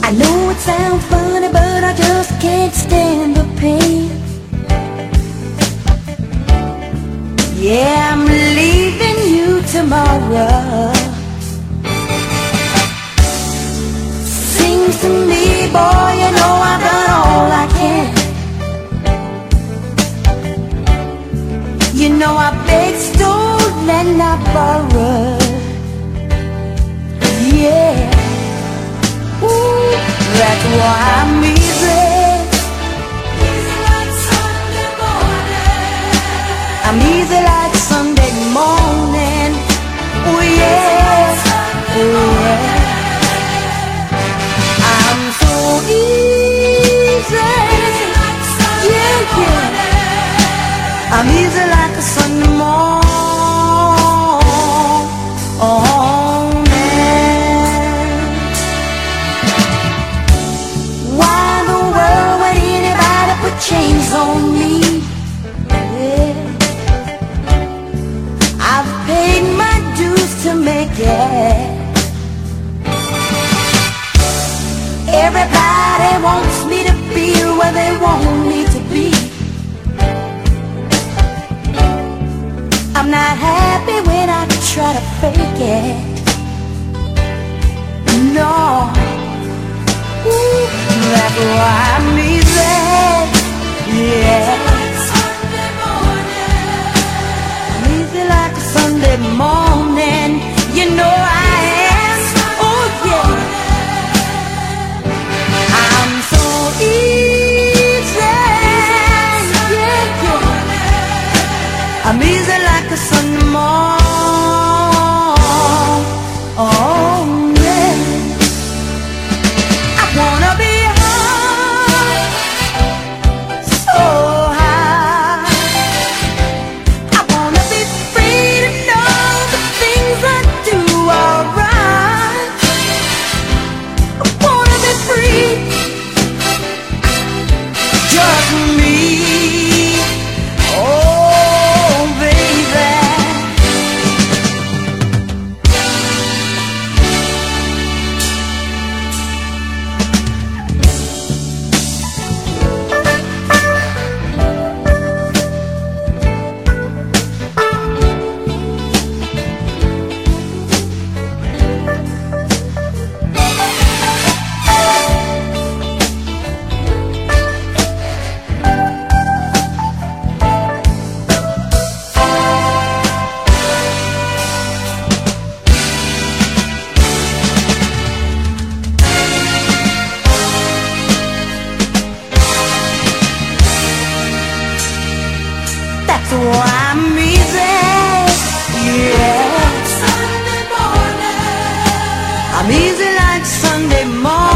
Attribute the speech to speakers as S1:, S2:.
S1: I know it sounds funny, but I just can't stand the pain. Yeah, I'm leaving you tomorrow. Seems to me, boy, you know I've done all I can. You know I begged, stole, and I borrowed. Yeah, ooh, that's why I'm easy. Easy like Sunday morning. I'm easy like Sunday morning. Oh yeah, oh yeah. I'm so easy. Yeah, yeah. I'm easy like a Sunday morning. Chains on me, yeah. I've paid my dues to make it. Everybody wants me to be where they want me to be. I'm not happy when I try to fake it. No, ooh, that's why I'm easy. Yeah, I'm easy like a Sunday morning. You know I am. Oh yeah, I'm so easy. Yeah, yeah. I'm easy like a Sunday morning. Oh yeah, I wanna be. I'm easy, yeah. Sunday morning. I'm easy like Sunday morning.